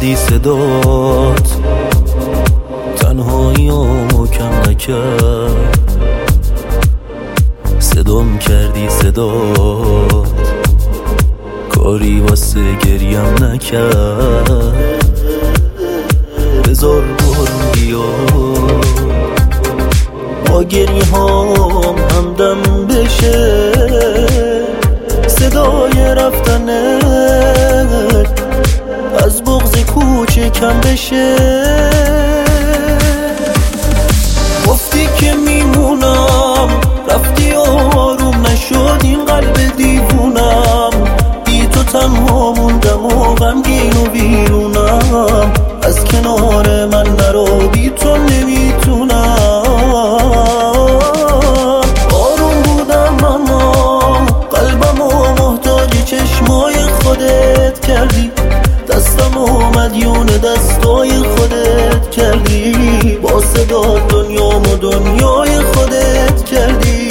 کردی صدات، تنهاییامو کم نکرد. صدام کردی صدات، کاری واسه گریم نکرد. بذار بارون بیاد با گریه هام همدم بشه، صدای رفتنت از بغض کوچه کم بشه. گفتی که میمونم، رفتی آروم نشد این قلب دیوونم. بی تو تنها موندم و غمگین و بیرونم. از کنار من نرو، بی تو نمیتونم. آروم بودم اما قلبم و محتاج چشمای خودت کردی. دستم و مدیون دستای خودت کردی. با صدا دنیام و دنیای خودت کردی.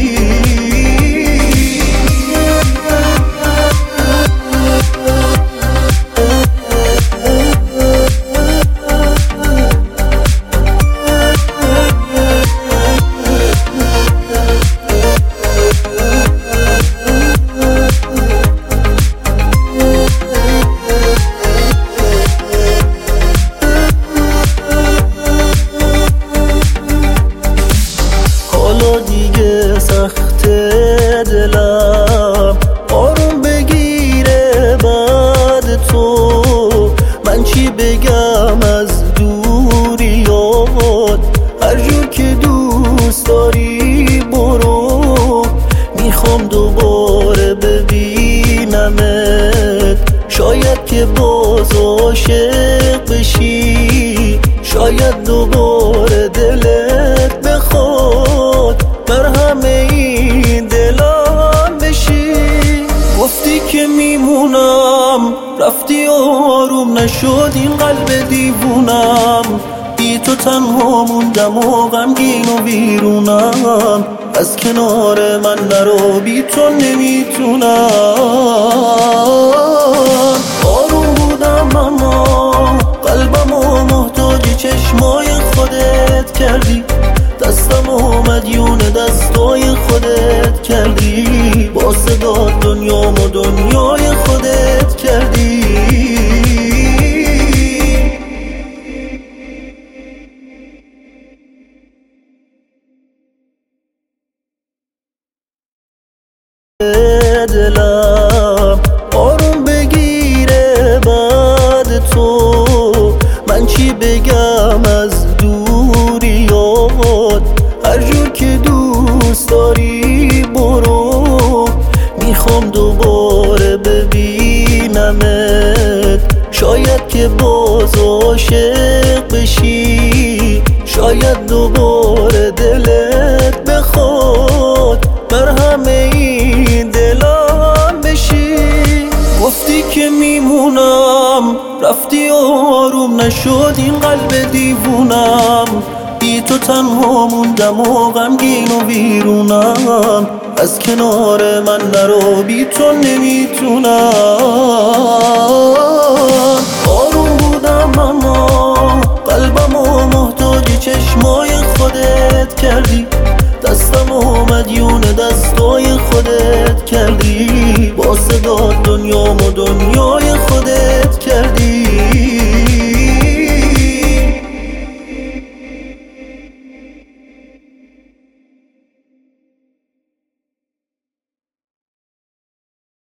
دیگه سخت دلم آروم بگیره بعد تو. من چی بگم از دوریات، هر جور که دوست داری برو. میخوام دوباره ببینمت، شاید که باز عاشق بشی. شاید دوباره دلت بخواد بر همه این دلم بشی. گفتی که میمونم، رفتی آروم نشد این قلب دیوونم. بی تو تنها موندم و غمگین و بیرونم. از کنار من نرو، بی تو نمیتونم. آروم بودم اما قلبم و محتاج چشمای خودت کردی. دستم و مدیون دستای خودت کردی. با صدا دنیام و دنیای خودت کردی. دلم آروم بگیره بعد تو. من چی بگم از دوریات، هر جور که دوست داری برو. میخوام دوباره ببینمت، شاید که باز عاشق بشی. شاید دوباره دلت بخواد بر همه این دلم بشی. گفتی که میمونم، رفتی آروم نشد این قلب دیوونم. بی تو تنها موندم و غمگین و بیرونم. از کنار من نرو، بی تو نمیتونم. آروم بودم اما قلبم و محتاج چشمای خودت کردی. دستم و مدیون دستای خودت کردی. با صدا دنیام و دنیای